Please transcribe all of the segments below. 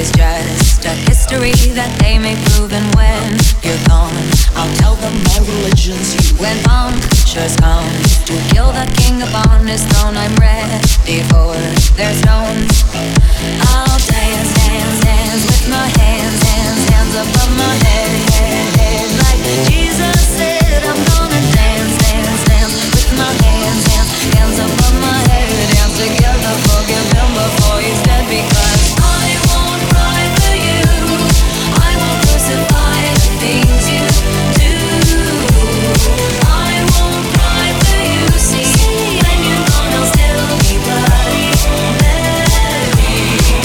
is just a history that they may prove. And when you're gone, I'll tell them my religion's you. When punctures come to kill the king upon his throne, I'm ready for their stones. I'll dance, dance, dance with my hands, hands, hands above my head, head, head. Like Jesus said, I'm gonna dance, dance, dance with my hands, hands, hands above my head. Dance together, forgive him before he's dead. Because I won't cry for you, I won't crucify the things you do. I won't cry for you, see, when you're gone I'll still be bloody Mary.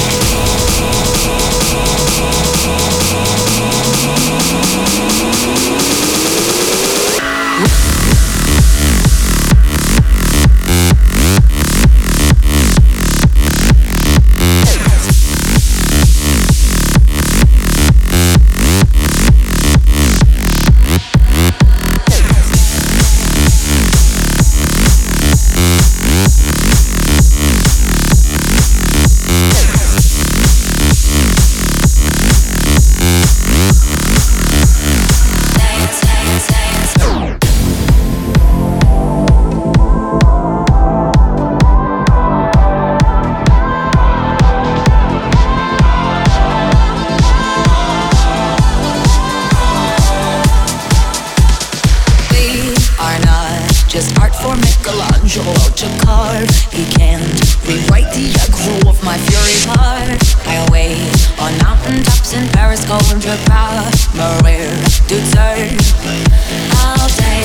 Just art for Michelangelo to carve. He can't rewrite the aggro of my fury heart. I wait on mountaintops in Paris, going to Prague, Maria to turn. I'll take